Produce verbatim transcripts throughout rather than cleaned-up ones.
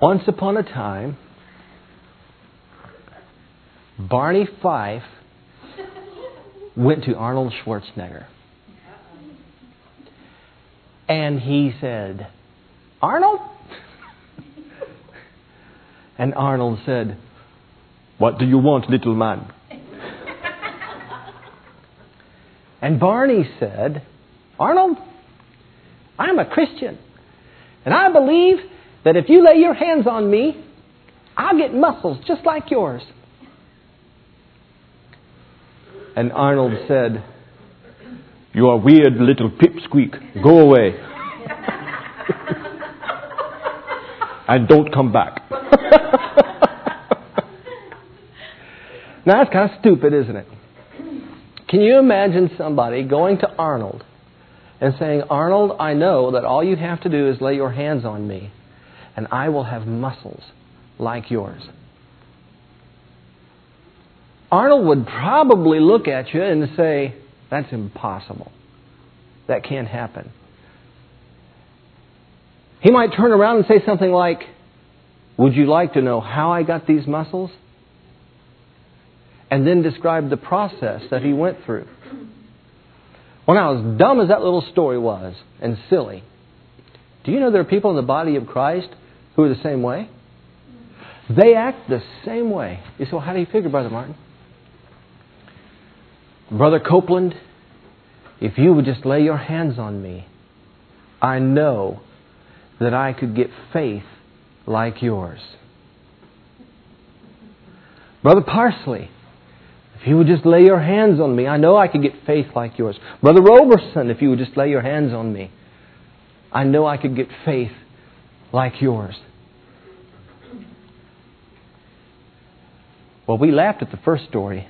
Once upon a time, Barney Fife went to Arnold Schwarzenegger. And he said, "Arnold?" And Arnold said, "What do you want, little man?" And Barney said, "Arnold, I'm a Christian. And I believe that if you lay your hands on me, I'll get muscles just like yours." And Arnold said, "You are weird little pipsqueak. Go away. And don't come back." Now that's kind of stupid, isn't it? Can you imagine somebody going to Arnold and saying, "Arnold, I know that all you have to do is lay your hands on me, and I will have muscles like yours"? Arnold would probably look at you and say, "That's impossible. That can't happen." He might turn around and say something like, "Would you like to know how I got these muscles?" And then describe the process that he went through. Well, now, as dumb as that little story was, and silly, do you know there are people in the body of Christ who are the same way? They act the same way. You say, "Well, how do you figure, Brother Martin?" "Brother Copeland, if you would just lay your hands on me, I know that I could get faith like yours." "Brother Parsley, if you would just lay your hands on me, I know I could get faith like yours." "Brother Roberson, if you would just lay your hands on me, I know I could get faith like yours." Well, we laughed at the first story,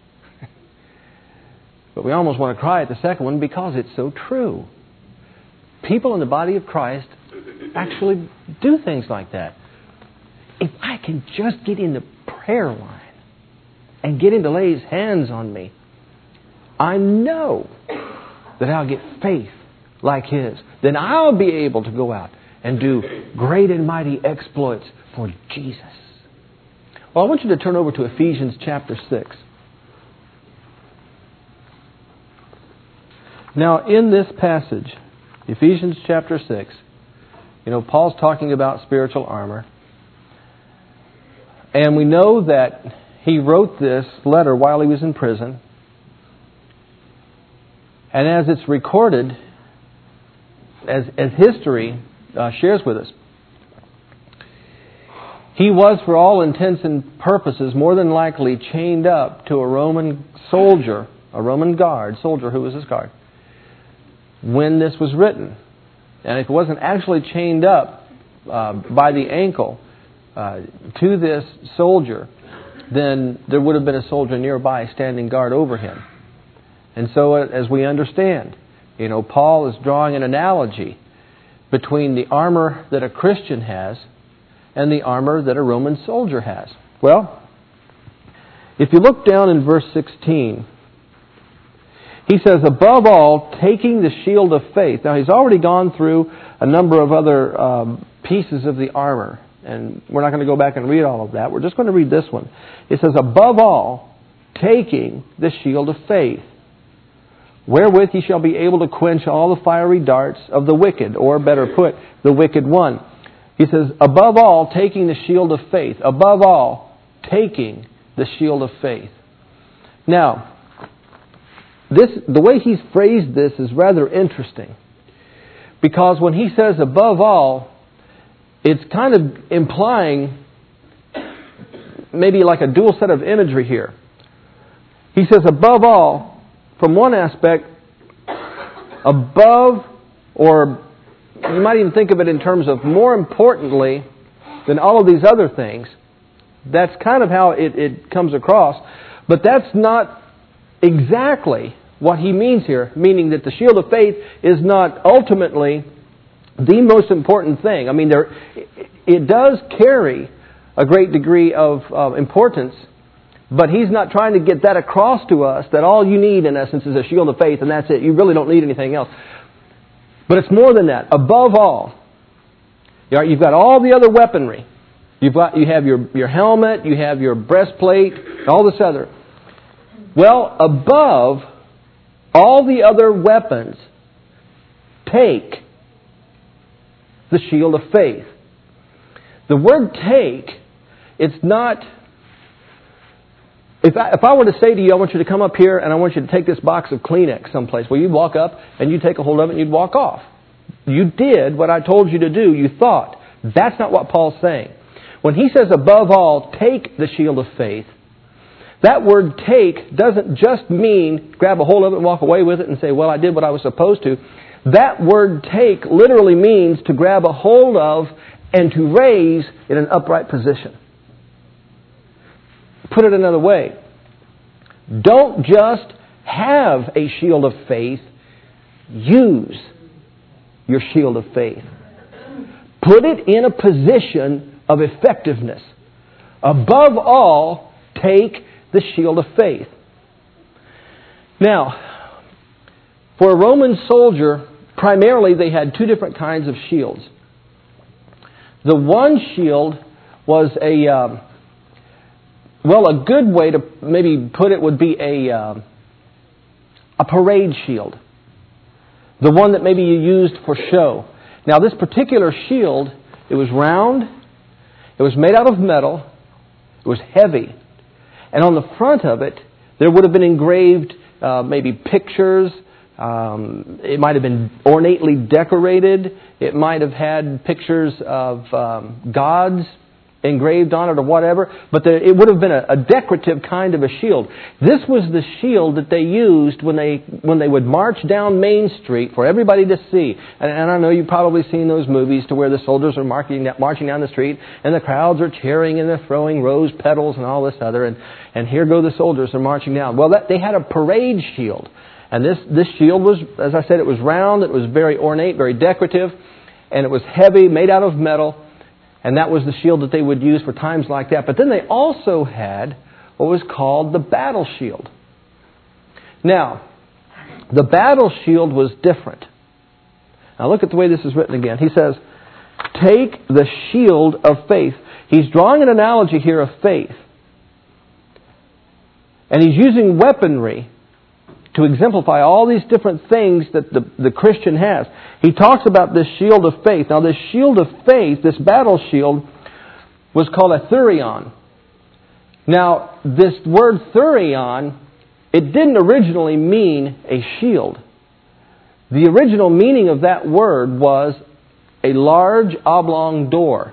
but we almost want to cry at the second one because it's so true. People in the body of Christ actually do things like that. If I can just get in the prayer line and get him to lay his hands on me, I know that I'll get faith like his. Then I'll be able to go out and do great and mighty exploits for Jesus. Well, I want you to turn over to Ephesians chapter six. Now, in this passage, Ephesians chapter six, you know, Paul's talking about spiritual armor. And we know that he wrote this letter while he was in prison. And as it's recorded, as, as history uh, shares with us, he was, for all intents and purposes, more than likely chained up to a Roman soldier, a Roman guard, soldier who was his guard, when this was written. And if it wasn't actually chained up uh, by the ankle uh, to this soldier, then there would have been a soldier nearby standing guard over him. And so, as we understand, you know, Paul is drawing an analogy between the armor that a Christian has and the armor that a Roman soldier has. Well, if you look down in verse sixteen, he says, "Above all, taking the shield of faith." Now, he's already gone through a number of other um, pieces of the armor. And we're not going to go back and read all of that. We're just going to read this one. It says, "Above all, taking the shield of faith, wherewith ye shall be able to quench all the fiery darts of the wicked," or better put, the wicked one. He says, "Above all, taking the shield of faith." Above all, taking the shield of faith. Now, this the way he's phrased this is rather interesting. Because when he says above all, it's kind of implying maybe like a dual set of imagery here. He says above all, from one aspect, above, or you might even think of it in terms of more importantly than all of these other things. That's kind of how it, it comes across. But that's not exactly what he means here, meaning that the shield of faith is not ultimately the most important thing. I mean, there it does carry a great degree of uh, importance, but he's not trying to get that across to us, that all you need, in essence, is a shield of faith, and that's it. You really don't need anything else. But it's more than that. Above all, you've got all the other weaponry. You've got, you have your, your helmet, you have your breastplate, and all this other. Well, above all the other weapons, take the shield of faith. The word take, it's not... If I, if I were to say to you, I want you to come up here and I want you to take this box of Kleenex someplace, well, you'd walk up and you'd take a hold of it and you'd walk off. You did what I told you to do. You thought. That's not what Paul's saying. When he says, above all, take the shield of faith, that word take doesn't just mean grab a hold of it and walk away with it and say, well, I did what I was supposed to. That word take literally means to grab a hold of and to raise in an upright position. Put it another way. Don't just have a shield of faith. Use your shield of faith. Put it in a position of effectiveness. Above all, take the shield of faith. Now, for a Roman soldier, primarily they had two different kinds of shields. The one shield was a... Um, Well, a good way to maybe put it would be a uh, a parade shield. The one that maybe you used for show. Now, this particular shield, it was round, it was made out of metal, it was heavy. And on the front of it, there would have been engraved uh, maybe pictures. Um, it might have been ornately decorated. It might have had pictures of um, gods engraved on it or whatever, but there, it would have been a, a decorative kind of a shield. This was the shield that they used when they when they would march down Main Street for everybody to see. And, and I know you've probably seen those movies to where the soldiers are marching, marching down the street and the crowds are cheering and they're throwing rose petals and all this other, and, and here go the soldiers are marching down. Well, that, they had a parade shield. And this, this shield was, as I said, it was round, it was very ornate, very decorative, and it was heavy, made out of metal. And that was the shield that they would use for times like that. But then they also had what was called the battle shield. Now, the battle shield was different. Now look at the way this is written again. He says, take the shield of faith. He's drawing an analogy here of faith. And he's using weaponry to exemplify all these different things that the, the Christian has. He talks about this shield of faith. Now this shield of faith, this battle shield, was called a thurion. Now this word thurion, it didn't originally mean a shield. The original meaning of that word was a large oblong door.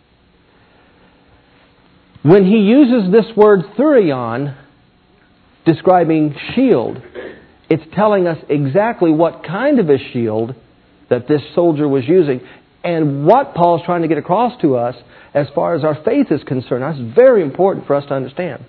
When he uses this word thurion, describing shield, it's telling us exactly what kind of a shield that this soldier was using and what Paul's trying to get across to us as far as our faith is concerned. That's very important for us to understand.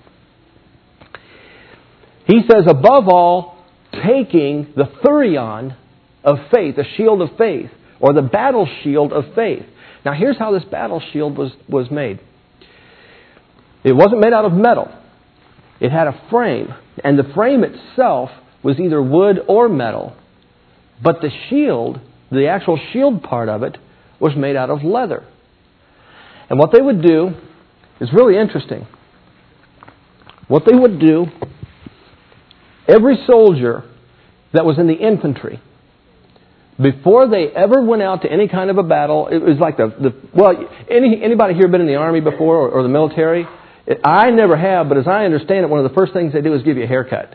He says, above all, taking the thurion of faith, the shield of faith, or the battle shield of faith. Now here's how this battle shield was, was made. It wasn't made out of metal. It had a frame, and the frame itself was either wood or metal. But the shield, the actual shield part of it, was made out of leather. And what they would do is really interesting. What they would do, every soldier that was in the infantry, before they ever went out to any kind of a battle, it was like the, the well, any, anybody here been in the Army before or, or the military? I never have, but as I understand it, one of the first things they do is give you a haircut.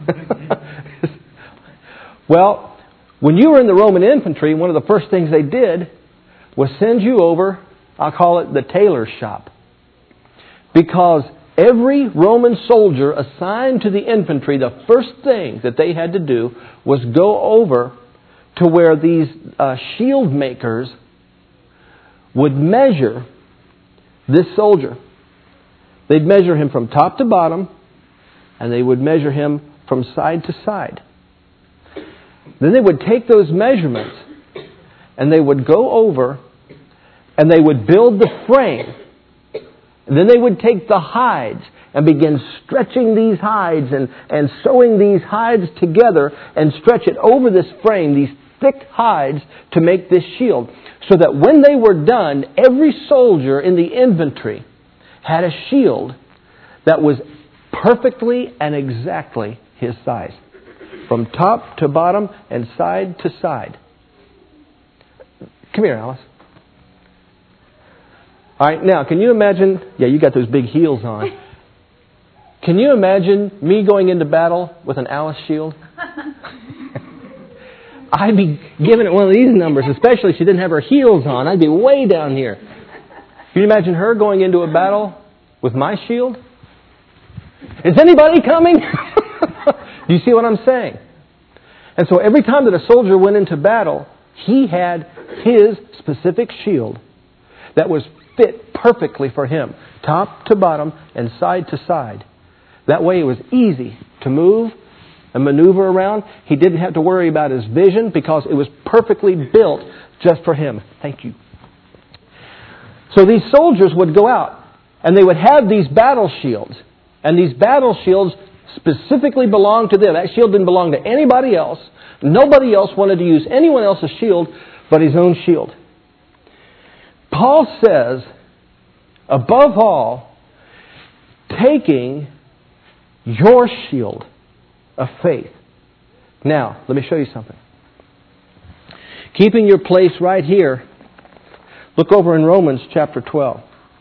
Well, when you were in the Roman infantry, one of the first things they did was send you over, I'll call it the tailor's shop. Because every Roman soldier assigned to the infantry, the first thing that they had to do was go over to where these uh, shield makers would measure this soldier. They'd measure him from top to bottom, and they would measure him from side to side. Then they would take those measurements, and they would go over, and they would build the frame. And then they would take the hides and begin stretching these hides and, and sewing these hides together and stretch it over this frame, these thick hides to make this shield. So that when they were done, every soldier in the infantry had a shield that was perfectly and exactly his size. From top to bottom and side to side. Come here, Alice. All right, now, can you imagine... Yeah, you got those big heels on. Can you imagine me going into battle with an Alice shield? I'd be giving it one of these numbers, especially if she didn't have her heels on. I'd be way down here. Can you imagine her going into a battle with my shield? Is anybody coming? Do you see what I'm saying? And so every time that a soldier went into battle, he had his specific shield that was fit perfectly for him, top to bottom and side to side. That way it was easy to move and maneuver around. He didn't have to worry about his vision because it was perfectly built just for him. Thank you. So these soldiers would go out and they would have these battle shields. And these battle shields specifically belonged to them. That shield didn't belong to anybody else. Nobody else wanted to use anyone else's shield but his own shield. Paul says, above all, taking your shield of faith. Now, let me show you something. Keeping your place right here, look over in Romans chapter twelve.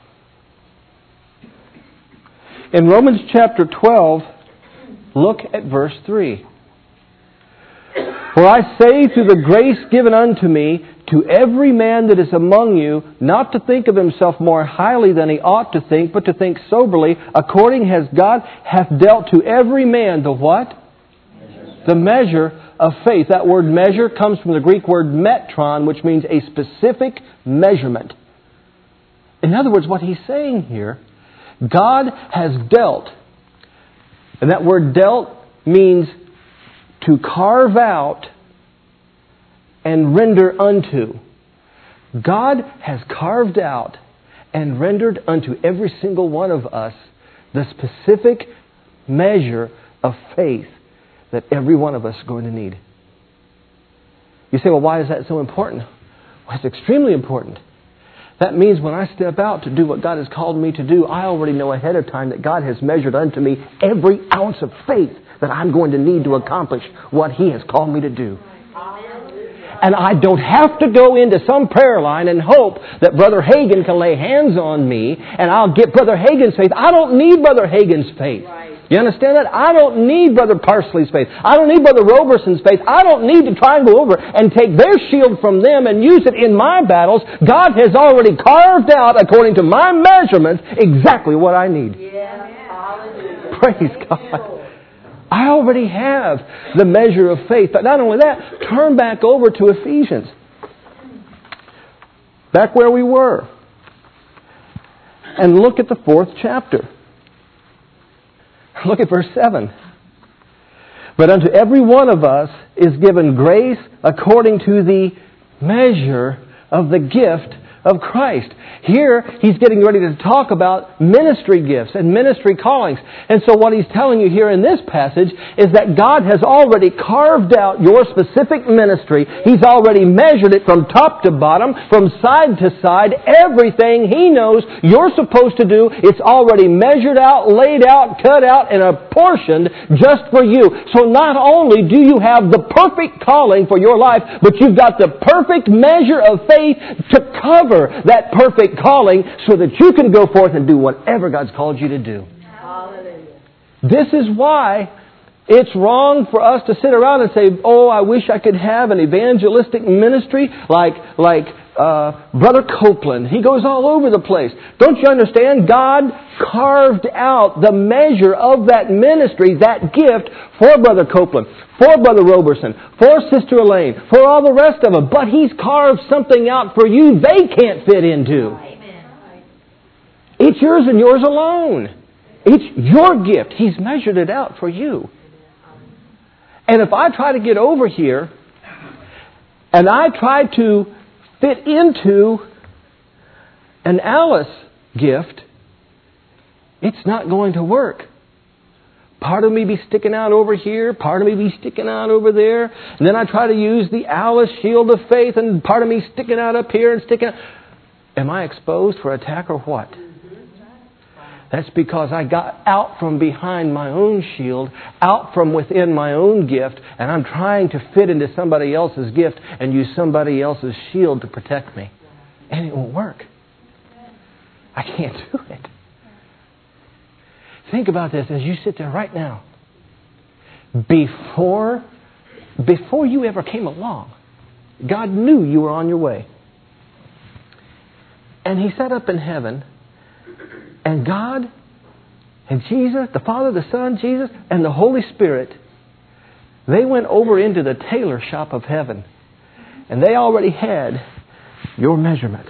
In Romans chapter twelve, look at verse three. For I say through the grace given unto me, to every man that is among you, not to think of himself more highly than he ought to think, but to think soberly, according as God hath dealt to every man the what? Measure. The measure of faith. That word measure comes from the Greek word metron, which means a specific measurement. In other words, what he's saying here, God has dealt, and that word dealt means to carve out and render unto. God has carved out and rendered unto every single one of us the specific measure of faith that every one of us is going to need. You say, well, why is that so important? Well, it's extremely important. That means when I step out to do what God has called me to do, I already know ahead of time that God has measured unto me every ounce of faith that I'm going to need to accomplish what He has called me to do. And I don't have to go into some prayer line and hope that Brother Hagin can lay hands on me and I'll get Brother Hagin's faith. I don't need Brother Hagin's faith. You understand that? I don't need Brother Parsley's faith. I don't need Brother Roberson's faith. I don't need to try and go over and take their shield from them and use it in my battles. God has already carved out, according to my measurements, exactly what I need. Yeah. Praise God. I already have the measure of faith. But not only that, turn back over to Ephesians. Back where we were. And look at the fourth chapter. Look at verse seven. But unto every one of us is given grace according to the measure of the gift of Christ. Here, he's getting ready to talk about ministry gifts and ministry callings. And so what he's telling you here in this passage is that God has already carved out your specific ministry. He's already measured it from top to bottom, from side to side. Everything He knows you're supposed to do, it's already measured out, laid out, cut out, and apportioned just for you. So not only do you have the perfect calling for your life, but you've got the perfect measure of faith to cover that perfect calling so that you can go forth and do whatever God's called you to do. Hallelujah. This is why it's wrong for us to sit around and say, oh, I wish I could have an evangelistic ministry like like uh, Brother Copeland. He goes all over the place. Don't you understand? God carved out the measure of that ministry, that gift, for Brother Copeland, for Brother Roberson, for Sister Elaine, for all the rest of them. But He's carved something out for you they can't fit into. Amen. It's yours and yours alone. It's your gift. He's measured it out for you. And if I try to get over here and I try to fit into an Alice gift, it's not going to work. part of me be sticking out over here, part of me be sticking out over there. And then I try to use the Alice shield of faith and part of me sticking out up here and sticking out. Am I exposed for attack or what? That's because I got out from behind my own shield, out from within my own gift, and I'm trying to fit into somebody else's gift and use somebody else's shield to protect me. And it won't work. I can't do it. Think about this as you sit there right now. Before, before you ever came along, God knew you were on your way. And He sat up in heaven, and God and Jesus, the Father, the Son, Jesus, and the Holy Spirit, they went over into the tailor shop of heaven. And they already had your measurements.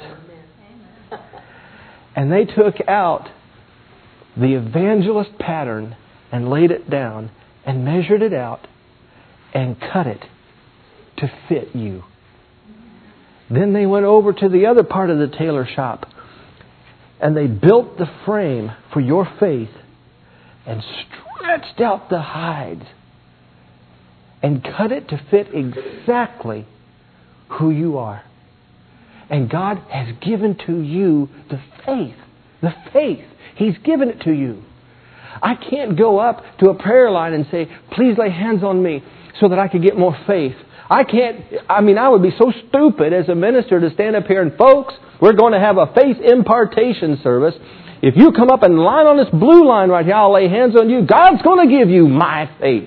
And they took out the evangelist pattern and laid it down and measured it out and cut it to fit you. Then they went over to the other part of the tailor shop and they built the frame for your faith and stretched out the hides and cut it to fit exactly who you are. And God has given to you the faith. The faith. He's given it to you. I can't go up to a prayer line and say, please lay hands on me so that I can get more faith. I can't, I mean, I would be so stupid as a minister to stand up here and, folks, we're going to have a faith impartation service. If you come up and line on this blue line right here, I'll lay hands on you. God's going to give you my faith.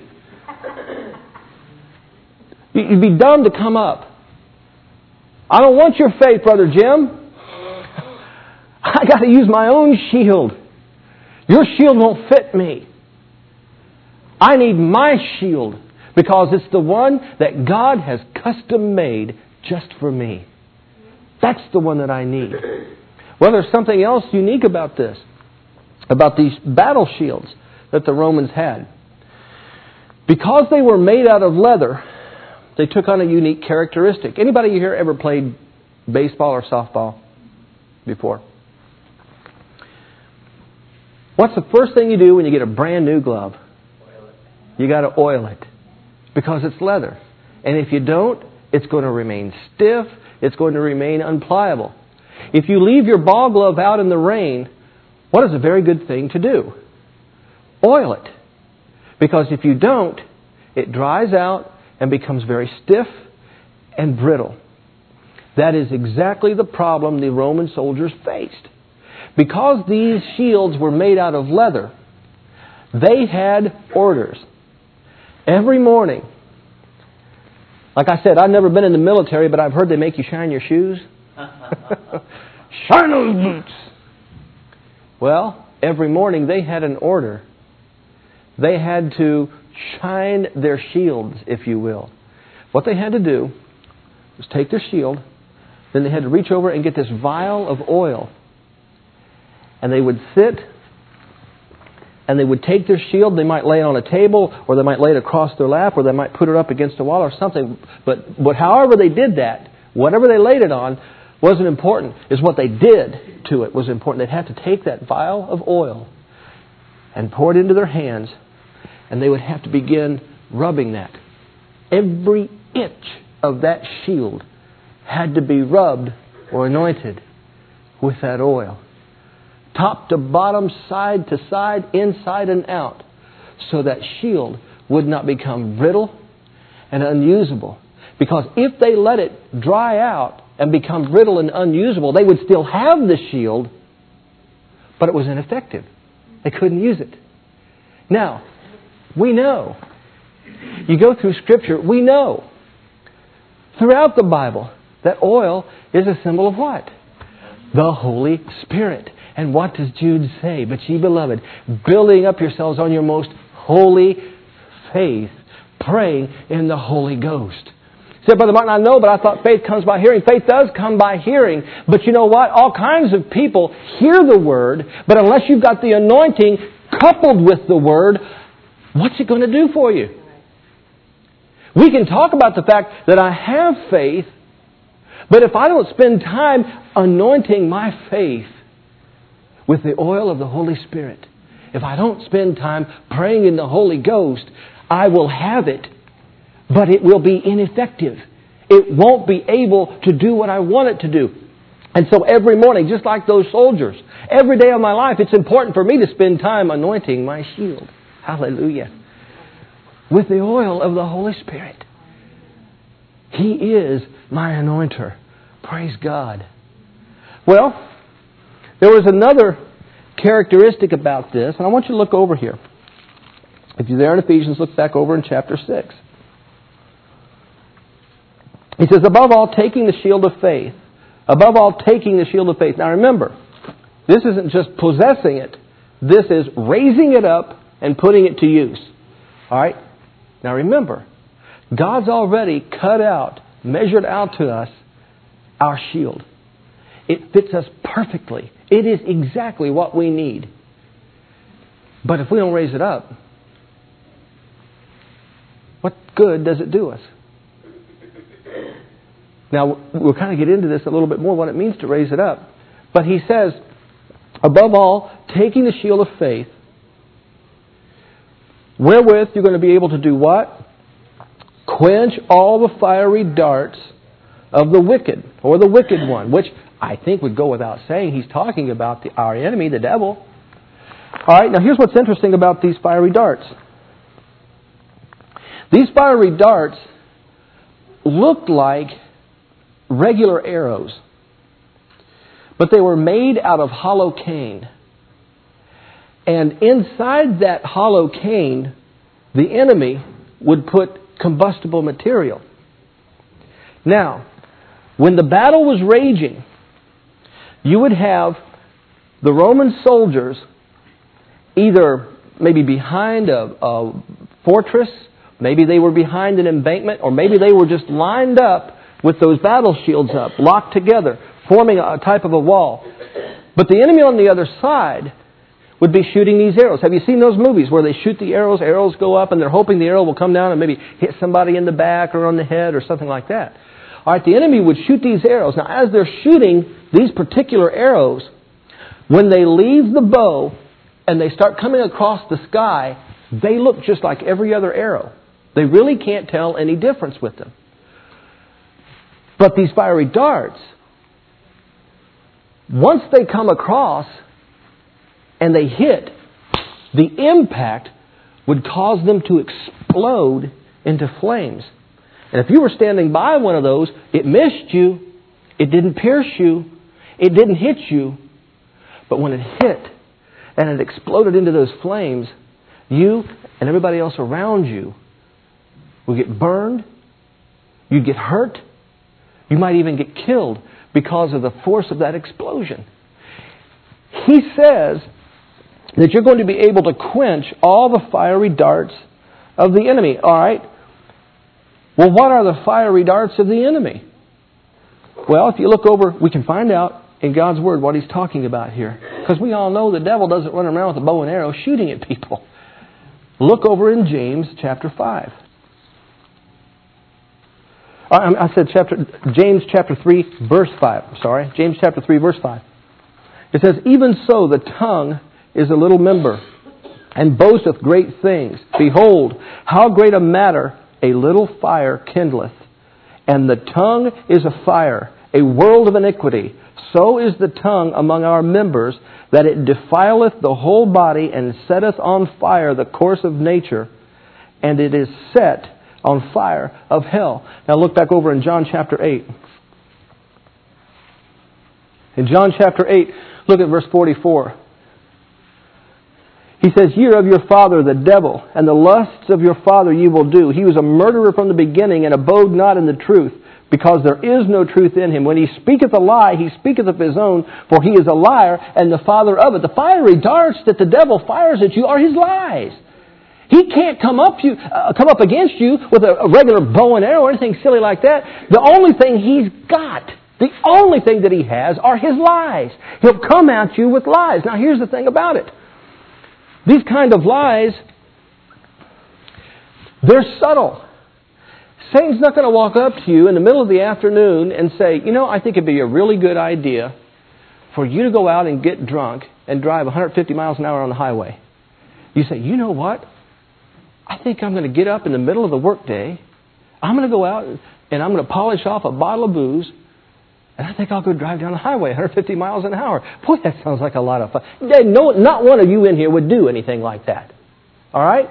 You'd be dumb to come up. I don't want your faith, Brother Jim. I got to use my own shield. Your shield won't fit me. I need my shield because it's the one that God has custom made just for me. That's the one that I need. Well, there's something else unique about this, about these battle shields that the Romans had. Because they were made out of leather, they took on a unique characteristic. Anybody here ever played baseball or softball before? What's the first thing you do when you get a brand new glove? Oil it. You got to oil it because it's leather. And if you don't, it's going to remain stiff. It's going to remain unpliable. If you leave your ball glove out in the rain, what is a very good thing to do? Oil it. Because if you don't, it dries out and becomes very stiff and brittle. That is exactly the problem the Roman soldiers faced. Because these shields were made out of leather, they had orders. Every morning, like I said, I've never been in the military, but I've heard they make you shine your shoes. Shine those boots! Well, every morning they had an order. They had to shine their shields, if you will. What they had to do was take their shield, then they had to reach over and get this vial of oil. And they would sit, and they would take their shield. They might lay it on a table, or they might lay it across their lap, or they might put it up against a wall or something. But, but however they did that, whatever they laid it on, wasn't important. It's what they did to it was important. They'd have to take that vial of oil and pour it into their hands, and they would have to begin rubbing that. Every inch of that shield had to be rubbed or anointed with that oil. Top to bottom, side to side, inside and out. So that shield would not become brittle and unusable. Because if they let it dry out and become brittle and unusable, they would still have the shield, but it was ineffective. They couldn't use it. Now, we know. You go through Scripture, we know. Throughout the Bible, that oil is a symbol of what? The Holy Spirit. And what does Jude say? But ye beloved, building up yourselves on your most holy faith, praying in the Holy Ghost. He said, Brother Martin, I know, but I thought faith comes by hearing. Faith does come by hearing. But you know what? All kinds of people hear the Word, but unless you've got the anointing coupled with the Word, what's it going to do for you? We can talk about the fact that I have faith, but if I don't spend time anointing my faith with the oil of the Holy Spirit, if I don't spend time praying in the Holy Ghost, I will have it, but it will be ineffective. It won't be able to do what I want it to do. And so every morning, just like those soldiers, every day of my life, it's important for me to spend time anointing my shield. Hallelujah. With the oil of the Holy Spirit. He is my anointer. Praise God. Well, there was another characteristic about this, and I want you to look over here. If you're there in Ephesians, look back over in chapter six. He says, above all, taking the shield of faith. Above all, taking the shield of faith. Now remember, this isn't just possessing it. This is raising it up and putting it to use. All right? Now remember, God's already cut out, measured out to us, our shield. It fits us perfectly. It is exactly what we need. But if we don't raise it up, what good does it do us? Now, we'll kind of get into this a little bit more, what it means to raise it up. But he says, above all, taking the shield of faith, wherewith you're going to be able to do what? Quench all the fiery darts of the wicked, or the wicked one, which I think would go without saying. He's talking about the, our enemy, the devil. All right, now here's what's interesting about these fiery darts. These fiery darts looked like regular arrows, but they were made out of hollow cane. And inside that hollow cane, the enemy would put combustible material. Now, when the battle was raging, you would have the Roman soldiers either maybe behind a, a fortress, maybe they were behind an embankment, or maybe they were just lined up with those battle shields up, locked together, forming a type of a wall. But the enemy on the other side would be shooting these arrows. Have you seen those movies where they shoot the arrows, arrows go up, and they're hoping the arrow will come down and maybe hit somebody in the back or on the head or something like that? All right, the enemy would shoot these arrows. Now, as they're shooting these particular arrows, when they leave the bow and they start coming across the sky, they look just like every other arrow. They really can't tell any difference with them. But these fiery darts, once they come across and they hit, the impact would cause them to explode into flames. And if you were standing by one of those, it missed you, it didn't pierce you, it didn't hit you, but when it hit and it exploded into those flames, you and everybody else around you would get burned, you'd get hurt, you might even get killed because of the force of that explosion. He says that you're going to be able to quench all the fiery darts of the enemy. All right. Well, what are the fiery darts of the enemy? Well, if you look over, we can find out in God's Word what He's talking about here. Because we all know the devil doesn't run around with a bow and arrow shooting at people. Look over in James chapter five. I said chapter James chapter three, verse five. I'm sorry. James chapter three, verse five. It says, even so the tongue is a little member, and boasteth great things. Behold, how great a matter a little fire kindleth. And the tongue is a fire, a world of iniquity. So is the tongue among our members, that it defileth the whole body, and setteth on fire the course of nature, and it is set on fire of hell. Now look back over in John chapter eight. In John chapter eight, look at verse forty-four. He says, ye are of your father the devil, and the lusts of your father ye will do. He was a murderer from the beginning, and abode not in the truth, because there is no truth in him. When he speaketh a lie, he speaketh of his own, for he is a liar, and the father of it. The fiery darts that the devil fires at you are his lies. He can't come up you, uh, come up against you with a, a regular bow and arrow or anything silly like that. The only thing he's got, the only thing that he has are his lies. He'll come at you with lies. Now here's the thing about it. These kind of lies, they're subtle. Satan's not going to walk up to you in the middle of the afternoon and say, you know, I think it'd be a really good idea for you to go out and get drunk and drive one hundred fifty miles an hour on the highway. You say, you know what? I think I'm going to get up in the middle of the workday. I'm going to go out and I'm going to polish off a bottle of booze. And I think I'll go drive down the highway one hundred fifty miles an hour. Boy, that sounds like a lot of fun. No, not one of you in here would do anything like that. All right?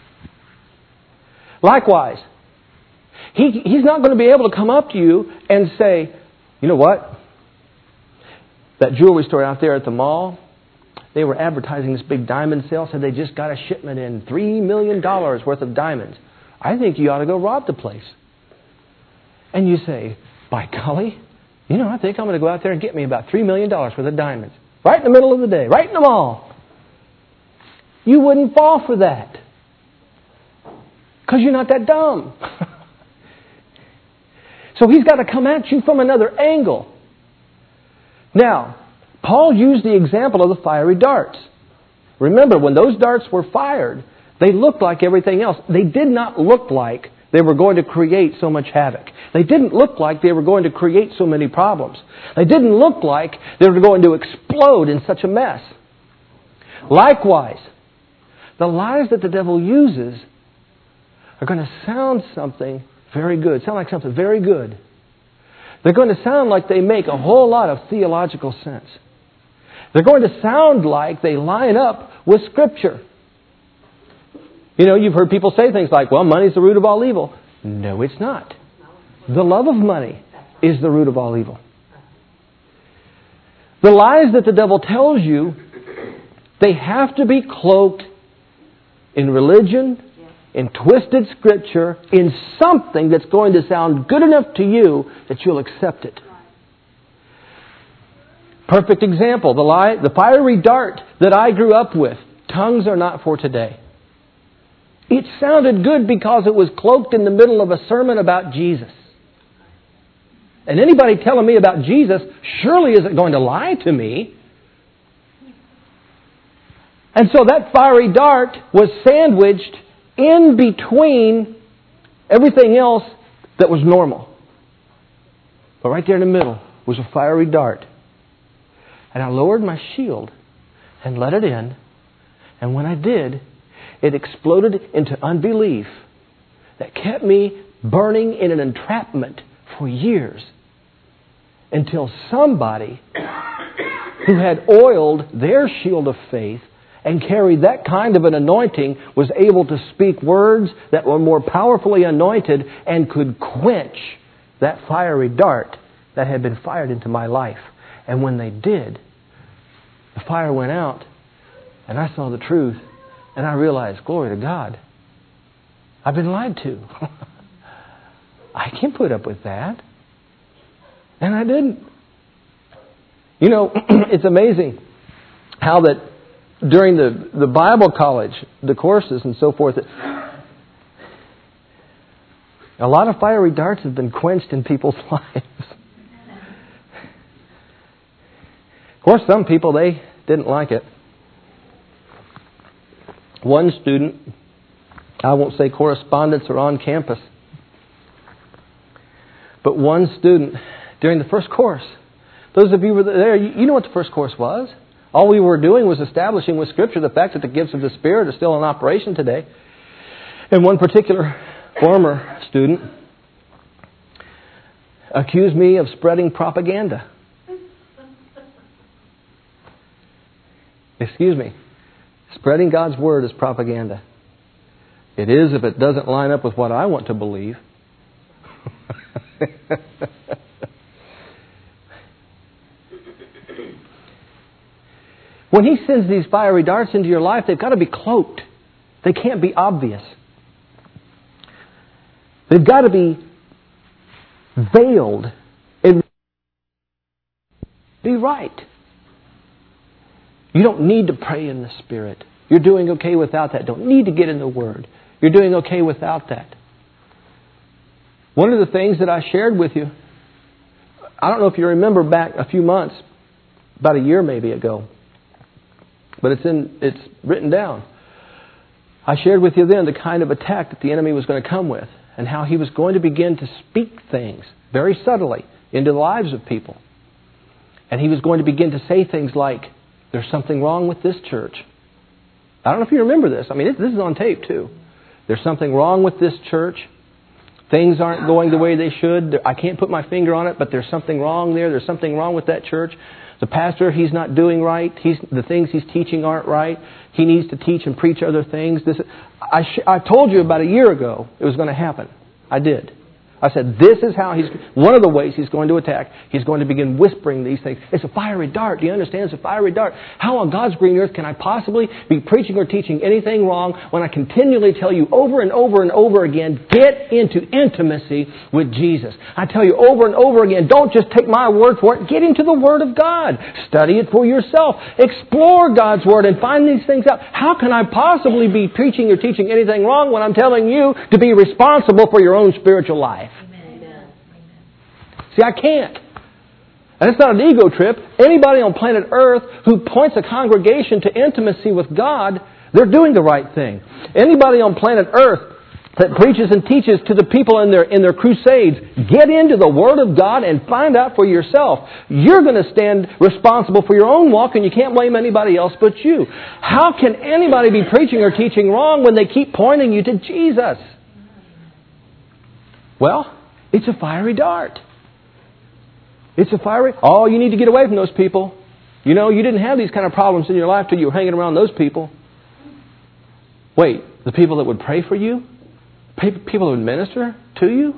Likewise, he, he's not going to be able to come up to you and say, you know what? That jewelry store out there at the mall, they were advertising this big diamond sale, said they just got a shipment in, three million dollars worth of diamonds. I think you ought to go rob the place. And you say, by golly, you know, I think I'm going to go out there and get me about three million dollars worth of diamonds. Right in the middle of the day, right in the mall. You wouldn't fall for that. Because you're not that dumb. So he's got to come at you from another angle. Now, Paul used the example of the fiery darts. Remember, when those darts were fired, they looked like everything else. They did not look like they were going to create so much havoc. They didn't look like they were going to create so many problems. They didn't look like they were going to explode in such a mess. Likewise, the lies that the devil uses are going to sound something very good. Sound like something very good. They're going to sound like they make a whole lot of theological sense. They're going to sound like they line up with Scripture. You know, you've heard people say things like, well, money's the root of all evil. No, it's not. The love of money is the root of all evil. The lies that the devil tells you, they have to be cloaked in religion, in twisted Scripture, in something that's going to sound good enough to you that you'll accept it. Perfect example, the lie, the fiery dart that I grew up with. Tongues are not for today. It sounded good because it was cloaked in the middle of a sermon about Jesus. And anybody telling me about Jesus surely isn't going to lie to me. And so that fiery dart was sandwiched in between everything else that was normal. But right there in the middle was a fiery dart. And I lowered my shield and let it in. And when I did, it exploded into unbelief that kept me burning in an entrapment for years. Until somebody who had oiled their shield of faith and carried that kind of an anointing was able to speak words that were more powerfully anointed and could quench that fiery dart that had been fired into my life. And when they did, the fire went out and I saw the truth and I realized, glory to God, I've been lied to. I can't put up with that. And I didn't. You know, it's amazing how that during the, the Bible college, the courses and so forth, a lot of fiery darts have been quenched in people's lives. Of course, some people, they didn't like it. One student, I won't say correspondence or on campus, but one student during the first course, those of you who were there, you know what the first course was. All we were doing was establishing with Scripture the fact that the gifts of the Spirit are still in operation today. And one particular former student accused me of spreading propaganda. Excuse me. Spreading God's Word is propaganda. It is if it doesn't line up with what I want to believe. When He sends these fiery darts into your life, they've got to be cloaked. They can't be obvious. They've got to be veiled and be right. You don't need to pray in the Spirit. You're doing okay without that. Don't need to get in the Word. You're doing okay without that. One of the things that I shared with you, I don't know if you remember back a few months, about a year maybe ago, but it's in it's written down. I shared with you then the kind of attack that the enemy was going to come with and how he was going to begin to speak things very subtly into the lives of people. And he was going to begin to say things like, there's something wrong with this church. I don't know if you remember this. I mean, this is on tape too. There's something wrong with this church. Things aren't going the way they should. I can't put my finger on it, but there's something wrong there. There's something wrong with that church. The pastor, he's not doing right. He's, the things he's teaching aren't right. He needs to teach and preach other things. This, I, sh- I told you about a year ago it was going to happen. I did. I said, this is how he's, one of the ways he's going to attack. He's going to begin whispering these things. It's a fiery dart. Do you understand? It's a fiery dart. How on God's green earth can I possibly be preaching or teaching anything wrong when I continually tell you over and over and over again, get into intimacy with Jesus. I tell you over and over again, don't just take my word for it. Get into the Word of God. Study it for yourself. Explore God's Word and find these things out. How can I possibly be preaching or teaching anything wrong when I'm telling you to be responsible for your own spiritual life? See, I can't. And it's not an ego trip. Anybody on planet Earth who points a congregation to intimacy with God, they're doing the right thing. Anybody on planet Earth that preaches and teaches to the people in their in their crusades, get into the Word of God and find out for yourself. You're going to stand responsible for your own walk, and you can't blame anybody else but you. How can anybody be preaching or teaching wrong when they keep pointing you to Jesus? Well, it's a fiery dart. It's a fiery... Oh, you need to get away from those people. You know, you didn't have these kind of problems in your life till you were hanging around those people. Wait, the people that would pray for you? People that would minister to you?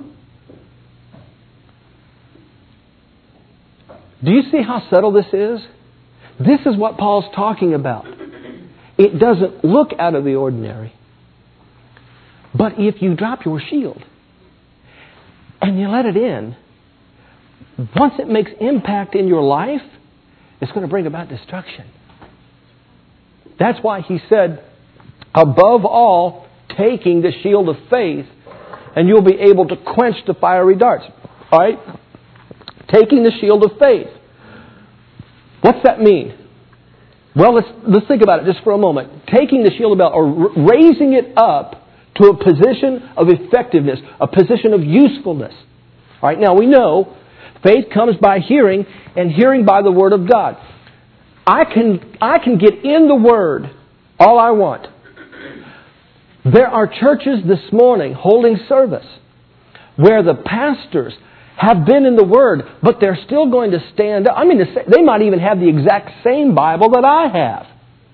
Do you see how subtle this is? This is what Paul's talking about. It doesn't look out of the ordinary. But if you drop your shield and you let it in, once it makes impact in your life, it's going to bring about destruction. That's why he said, above all, taking the shield of faith, and you'll be able to quench the fiery darts. All right? Taking the shield of faith. What's that mean? Well, let's let's think about it just for a moment. Taking the shield of faith, or raising it up to a position of effectiveness, a position of usefulness. All right? Now we know faith comes by hearing, and hearing by the Word of God. I can I can get in the Word all I want. There are churches this morning holding service where the pastors have been in the Word, but they're still going to stand up. I mean, they might even have the exact same Bible that I have.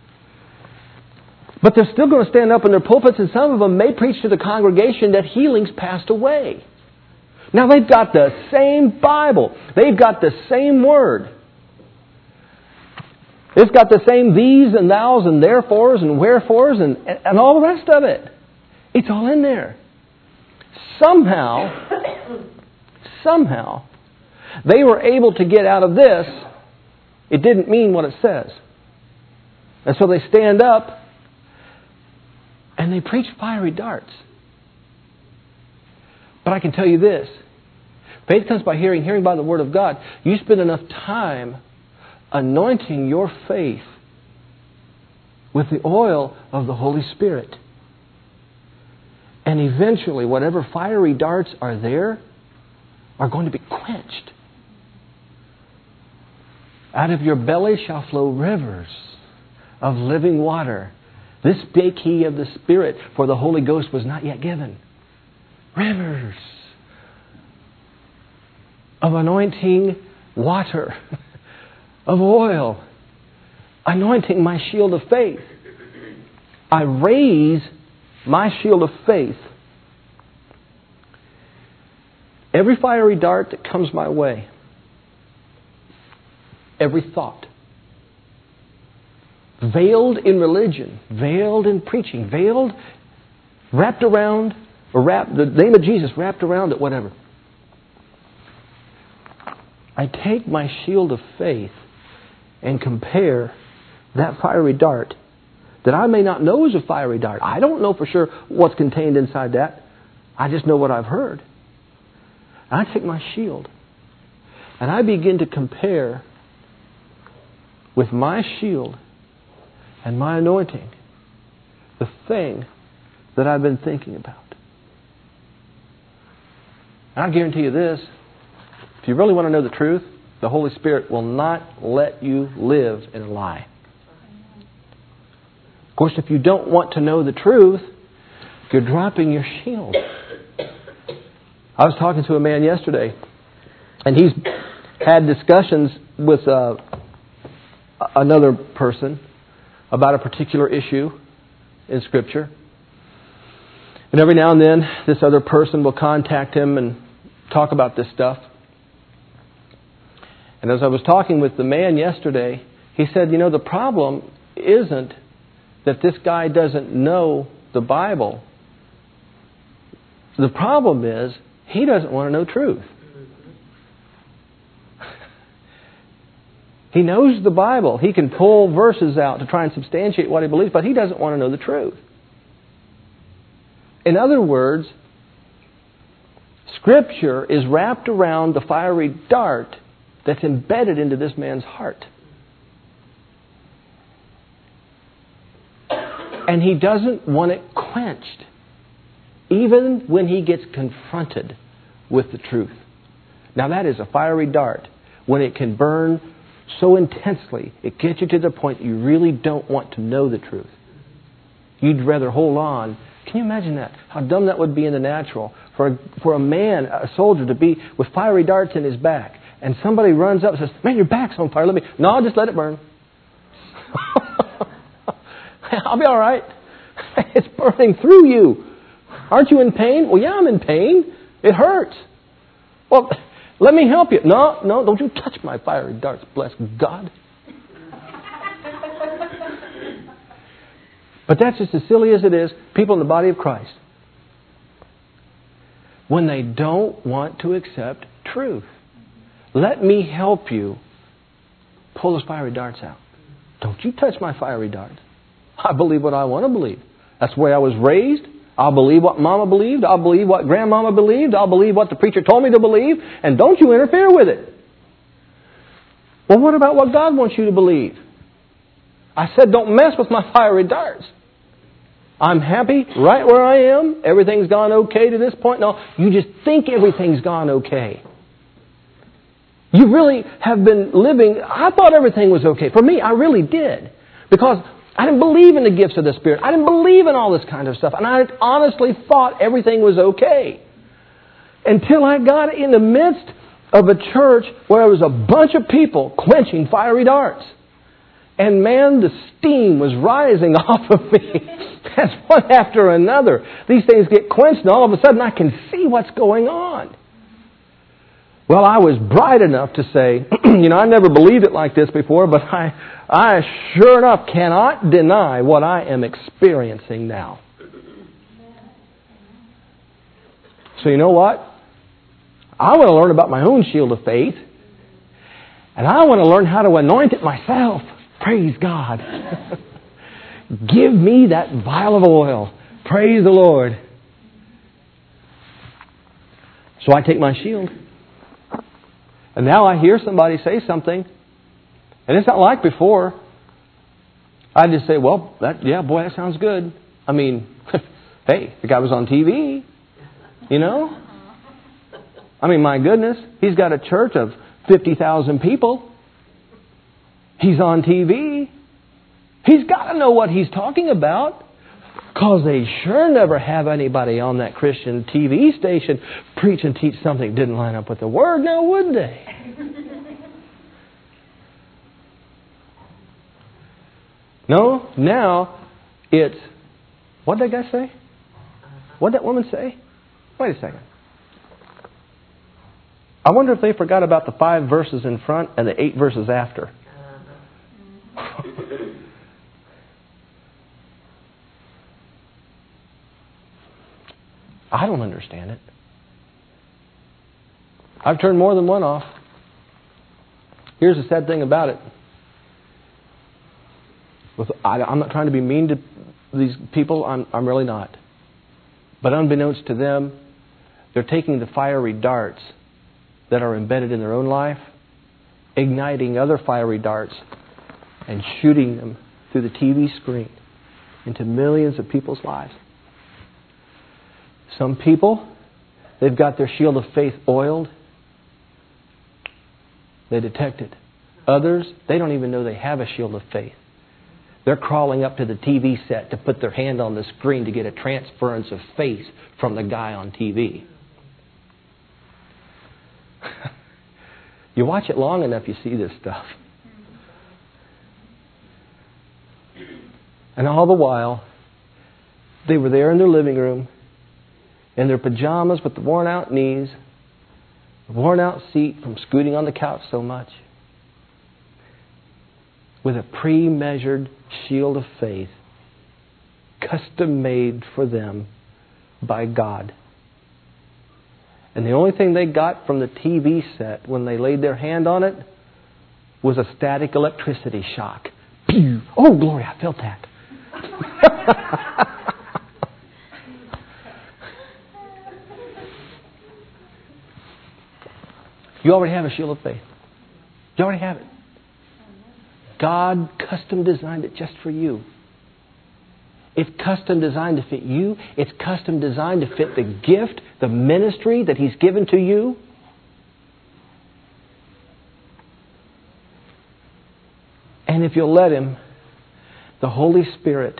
But they're still going to stand up in their pulpits, and some of them may preach to the congregation that healing's passed away. Now, they've got the same Bible. They've got the same Word. It's got the same these and thous and therefores and wherefores and, and all the rest of it. It's all in there. Somehow, somehow, they were able to get out of this, it didn't mean what it says. And so they stand up and they preach fiery darts. But I can tell you this. Faith comes by hearing, hearing by the Word of God. You spend enough time anointing your faith with the oil of the Holy Spirit. And eventually, whatever fiery darts are there are going to be quenched. Out of your belly shall flow rivers of living water. This spake he of the Spirit, for the Holy Ghost was not yet given. Rivers of anointing water, of oil, anointing my shield of faith. I raise my shield of faith. Every fiery dart that comes my way, every thought, veiled in religion, veiled in preaching, veiled, wrapped around, or wrapped, the name of Jesus wrapped around it, whatever. I take my shield of faith and compare that fiery dart that I may not know is a fiery dart. I don't know for sure what's contained inside that. I just know what I've heard. And I take my shield and I begin to compare with my shield and my anointing the thing that I've been thinking about. And I guarantee you this, if you really want to know the truth, the Holy Spirit will not let you live in a lie. course, if you don't want to know the truth, you're dropping your shield. I was talking to a man yesterday, and he's had discussions with uh, another person about a particular issue in Scripture. And every now and then, this other person will contact him and talk about this stuff. And as I was talking with the man yesterday, he said, you know, the problem isn't that this guy doesn't know the Bible. The problem is he doesn't want to know truth. He knows the Bible. He can pull verses out to try and substantiate what he believes, but he doesn't want to know the truth. In other words, Scripture is wrapped around the fiery dart that's embedded into this man's heart. And he doesn't want it quenched, even when he gets confronted with the truth. Now that is a fiery dart. When it can burn so intensely, it gets you to the point that you really don't want to know the truth. You'd rather hold on. Can you imagine that? How dumb that would be in the natural. For a, for a man, a soldier, to be with fiery darts in his back. And somebody runs up and says, man, your back's on fire. Let me... No, just let it burn. I'll be all right. It's burning through you. Aren't you in pain? Well, yeah, I'm in pain. It hurts. Well, let me help you. No, no, don't you touch my fiery darts, bless God. But that's just as silly as it is. People in the body of Christ, when they don't want to accept truth. Let me help you pull those fiery darts out. Don't you touch my fiery darts. I believe what I want to believe. That's the way I was raised. I'll believe what Mama believed. I'll believe what Grandmama believed. I'll believe what the preacher told me to believe. And don't you interfere with it. Well, what about what God wants you to believe? I said don't mess with my fiery darts. I'm happy right where I am. Everything's gone okay to this point. No, you just think everything's gone okay. You really have been living... I thought everything was okay. For me, I really did. Because I didn't believe in the gifts of the Spirit. I didn't believe in all this kind of stuff. And I honestly thought everything was okay. Until I got in the midst of a church where there was a bunch of people quenching fiery darts. And man, the steam was rising off of me. That's one after another. These things get quenched and all of a sudden I can see what's going on. Well, I was bright enough to say, you know, I never believed it like this before, but I, I sure enough cannot deny what I am experiencing now. So you know what? I want to learn about my own shield of faith. And I want to learn how to anoint it myself. Praise God. Give me that vial of oil. Praise the Lord. So I take my shield. And now I hear somebody say something. And it's not like before. I just say, well, that, yeah, boy, that sounds good. I mean, hey, the guy was on T V. You know? I mean, my goodness. He's got a church of fifty thousand people. He's on T V. He's got to know what he's talking about. Because they sure never have anybody on that Christian T V station preach and teach something that didn't line up with the Word, now would they? No, now it's... What did that guy say? What did that woman say? Wait a second. I wonder if they forgot about the five verses in front and the eight verses after. I don't understand it. I've turned more than one off. Here's the sad thing about it. With, I, I'm not trying to be mean to these people. I'm, I'm really not. But unbeknownst to them, they're taking the fiery darts that are embedded in their own life, igniting other fiery darts, and shooting them through the T V screen into millions of people's lives. Some people, they've got their shield of faith oiled. They detect it. Others, they don't even know they have a shield of faith. They're crawling up to the T V set to put their hand on the screen to get a transference of faith from the guy on T V. You watch it long enough, you see this stuff. And all the while, they were there in their living room, in their pajamas with the worn out knees, the worn out seat from scooting on the couch so much, with a pre-measured shield of faith, custom made for them by God. And the only thing they got from the T V set when they laid their hand on it was a static electricity shock. Pew! Oh, glory, I felt that. You already have a shield of faith. You already have it. God custom designed it just for you. It's custom designed to fit you. It's custom designed to fit the gift, the ministry that He's given to you. And if you'll let Him, the Holy Spirit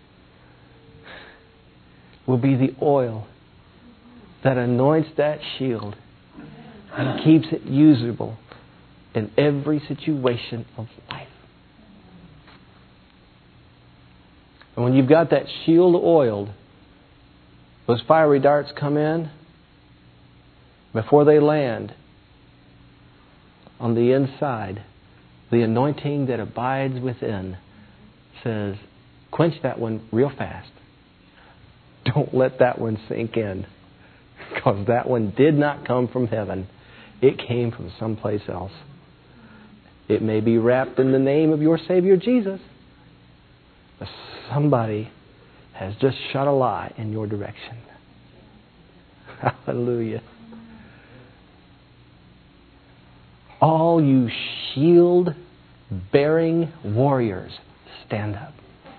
will be the oil that anoints that shield and keeps it usable in every situation of life. And when you've got that shield oiled, those fiery darts come in. Before they land on the inside, the anointing that abides within says, quench that one real fast. Don't let that one sink in. Because that one did not come from heaven. It came from someplace else. It may be wrapped in the name of your Savior Jesus. But somebody has just shot a lie in your direction. Hallelujah. All you shield-bearing warriors, stand up.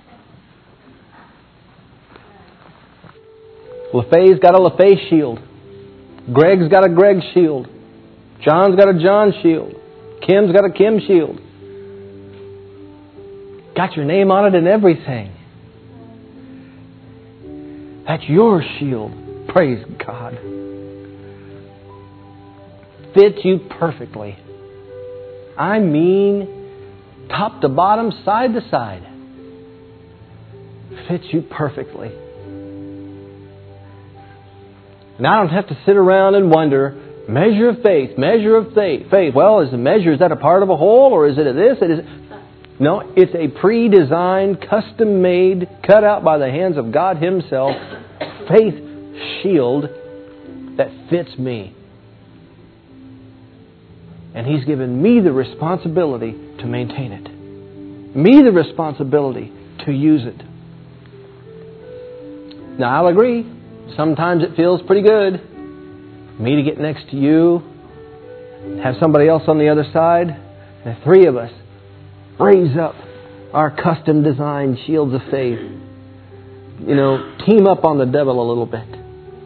LaFay's got a LaFay shield. Greg's got a Greg shield. John's got a John shield. Kim's got a Kim shield. Got your name on it and everything. That's your shield. Praise God. Fits you perfectly. I mean, top to bottom, side to side. Fits you perfectly. And I don't have to sit around and wonder, measure of faith, measure of faith. Faith. Well, is the measure, is that a part of a whole, or is it a this? It is. No, it's a pre-designed, custom-made, cut out by the hands of God Himself, faith shield that fits me. And He's given me the responsibility to maintain it. Me the responsibility to use it. Now, I'll agree. Sometimes it feels pretty good. Me to get next to you, have somebody else on the other side, the three of us raise up our custom designed shields of faith. You know, team up on the devil a little bit.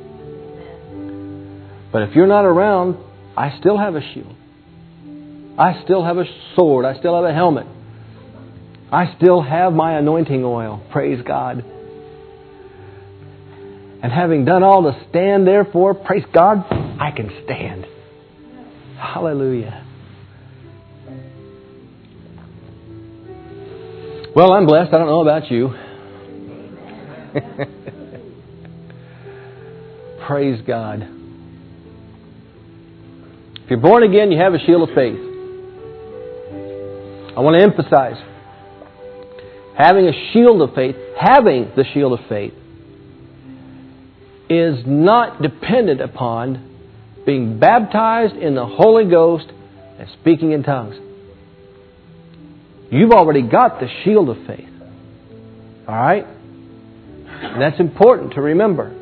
But if you're not around, I still have a shield. I still have a sword. I still have a helmet. I still have my anointing oil. Praise God. And having done all to stand, therefore, praise God, I can stand. Hallelujah. Well, I'm blessed. I don't know about you. Praise God. If you're born again, you have a shield of faith. I want to emphasize, having a shield of faith, having the shield of faith, is not dependent upon being baptized in the Holy Ghost and speaking in tongues. You've already got the shield of faith. All right? And that's important to remember.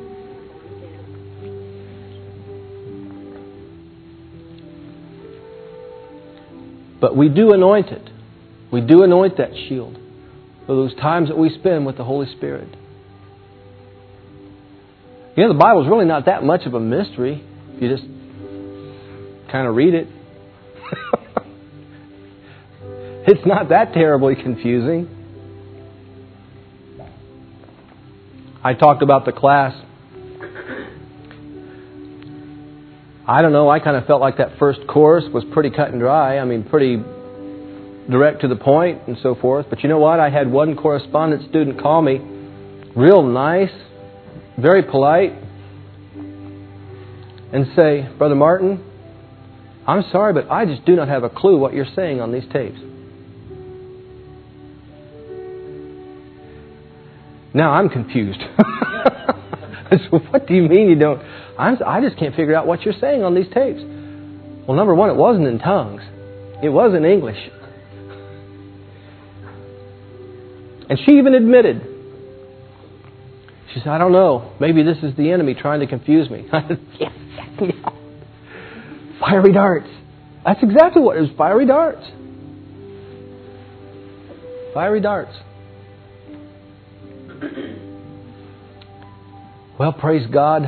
But we do anoint it. We do anoint that shield for those times that we spend with the Holy Spirit. You know, the Bible's really not that much of a mystery if you just kind of read it. It's not that terribly confusing. I talked about the class. I don't know, I kind of felt like that first course was pretty cut and dry. I mean, pretty direct to the point and so forth. But you know what? I had one correspondence student call me, real nice, very polite, and say, Brother Martin, I'm sorry, but I just do not have a clue what you're saying on these tapes. Now I'm confused. So what do you mean you don't? I'm, I just can't figure out what you're saying on these tapes. Well, number one, it wasn't in tongues. It was in English. And she even admitted. She said, I don't know. Maybe this is the enemy trying to confuse me. I said, yes, yeah. Fiery darts. That's exactly what it was, fiery darts. Fiery darts. Well, praise God.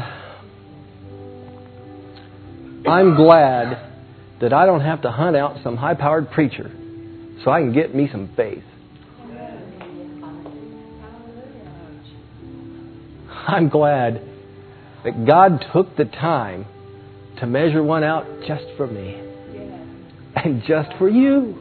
I'm glad that I don't have to hunt out some high-powered preacher so I can get me some faith. I'm glad that God took the time to measure one out just for me and just for you.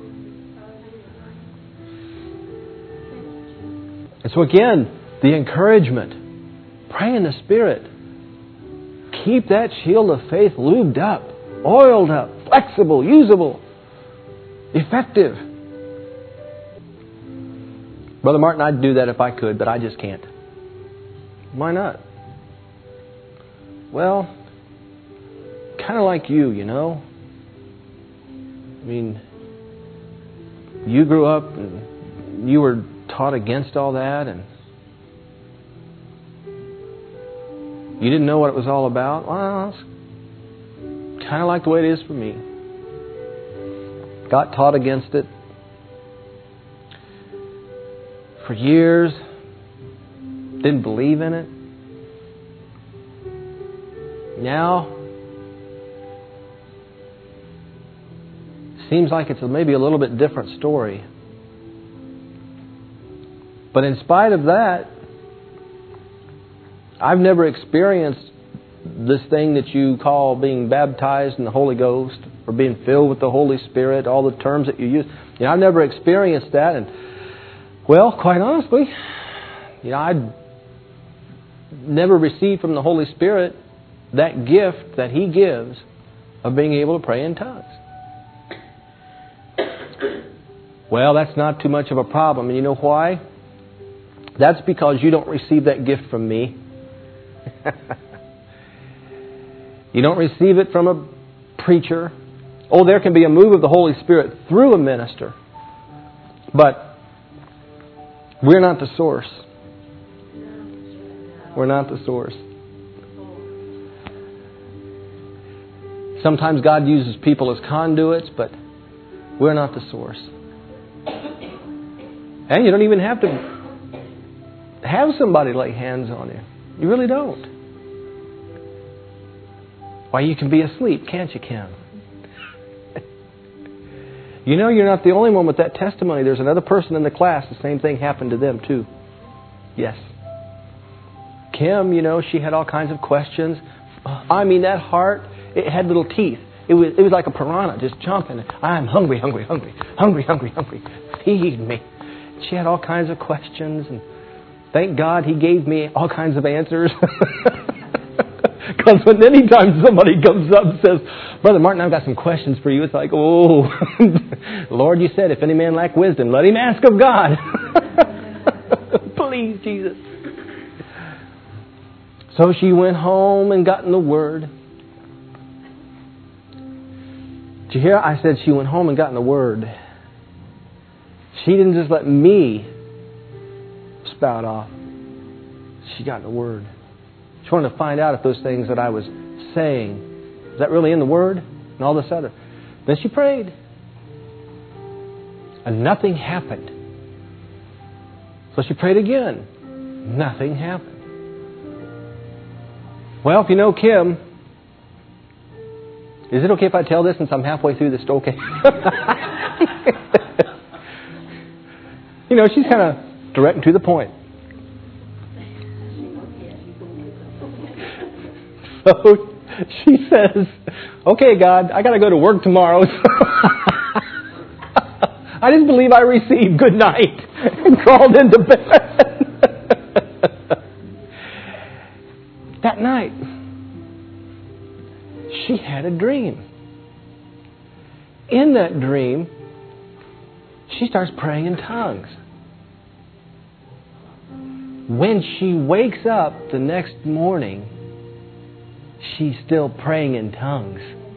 And so again, the encouragement. Pray in the Spirit. Keep that shield of faith lubed up, oiled up, flexible, usable, effective. Brother Martin, I'd do that if I could, but I just can't. Why not? Well, kind of like you, you know. I mean, you grew up and you were taught against all that, and you didn't know what it was all about. Well, it's kind of like the way it is for me. Got taught against it for years. Didn't believe in it. Now, seems like it's maybe a little bit different story. But in spite of that, I've never experienced this thing that you call being baptized in the Holy Ghost or being filled with the Holy Spirit, all the terms that you use. You know, I've never experienced that. And, well, quite honestly, you know, I'd never received from the Holy Spirit that gift that He gives of being able to pray in tongues. Well, that's not too much of a problem. And you know why? That's because you don't receive that gift from me. You don't receive it from a preacher. Oh, there can be a move of the Holy Spirit through a minister. But we're not the source. We're not the source. Sometimes God uses people as conduits, but we're not the source. And you don't even have to have somebody lay hands on you. You really don't. Why, you can be asleep, can't you, Kim? You know, you're not the only one with that testimony. There's another person in the class. The same thing happened to them, too. Yes. Kim, you know, she had all kinds of questions. I mean, that heart, it had little teeth. It was, it was like a piranha just jumping. I'm hungry, hungry, hungry, hungry, hungry, hungry. Feed me. She had all kinds of questions, and thank God He gave me all kinds of answers. Because when anytime somebody comes up and says, Brother Martin, I've got some questions for you, it's like, oh, Lord, you said if any man lack wisdom, let him ask of God. Please, Jesus. So she went home and got in the Word. Did you hear? I said she went home and got in the Word. She didn't just let me spout off. She got in the Word. She wanted to find out if those things that I was saying, is that really in the Word? And all this other. Then she prayed. And nothing happened. So she prayed again. Nothing happened. Well, if you know Kim, is it okay if I tell this since I'm halfway through this? Okay. You know, she's kind of direct and to the point. So she says, okay, God, I got to go to work tomorrow. I just believe I received good night and crawled into bed. That night, she had a dream. In that dream, she starts praying in tongues. When she wakes up the next morning, she's still praying in tongues.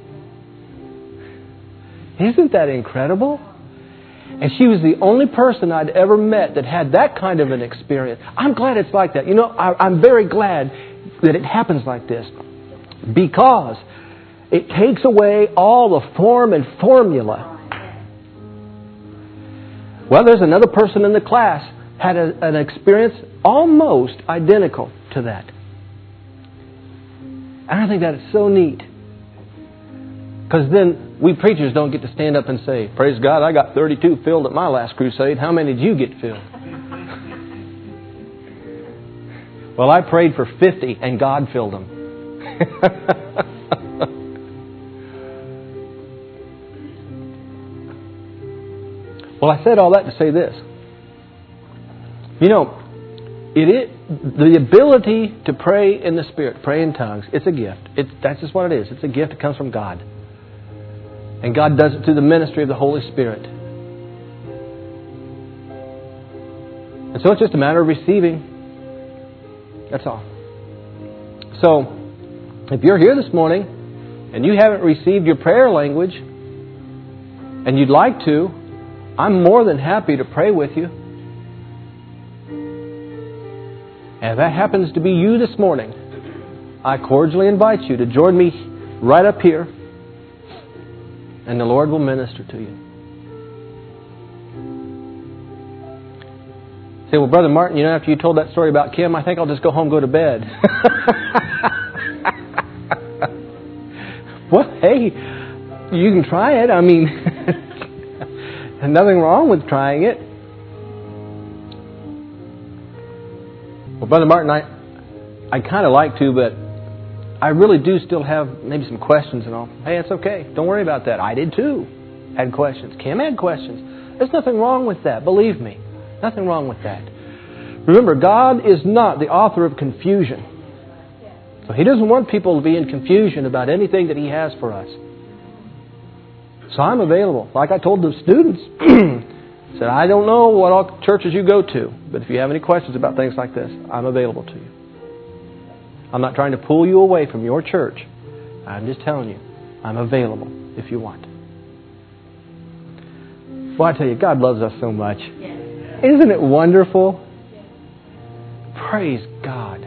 Isn't that incredible? And she was the only person I'd ever met that had that kind of an experience. I'm glad it's like that. You know, I, I'm very glad that it happens like this, because it takes away all the form and formula. Well, there's another person in the class had a, an experience almost identical to that. And I think that is so neat. Because then we preachers don't get to stand up and say, praise God, I got thirty-two filled at my last crusade. How many did you get filled? Well, I prayed for fifty and God filled them. Well, I said all that to say this. You know, it is, the ability to pray in the Spirit, pray in tongues, it's a gift. It's, that's just what it is. It's a gift that comes from God. And God does it through the ministry of the Holy Spirit. And so it's just a matter of receiving. That's all. So, if you're here this morning and you haven't received your prayer language and you'd like to, I'm more than happy to pray with you. And if that happens to be you this morning, I cordially invite you to join me right up here, and the Lord will minister to you. Say, well, Brother Martin, you know, after you told that story about Kim, I think I'll just go home and go to bed. Well, hey, you can try it. I mean, there's nothing wrong with trying it. Well, Brother Martin, I, I'd kind of like to, but I really do still have maybe some questions and all. Hey, it's okay. Don't worry about that. I did too. Had questions. Kim had questions. There's nothing wrong with that. Believe me. Nothing wrong with that. Remember, God is not the author of confusion. So He doesn't want people to be in confusion about anything that He has for us. So I'm available. Like I told the students, said, I don't know what all churches you go to, but if you have any questions about things like this, I'm available to you. I'm not trying to pull you away from your church. I'm just telling you, I'm available if you want. Well, I tell you, God loves us so much. Isn't it wonderful? Praise God.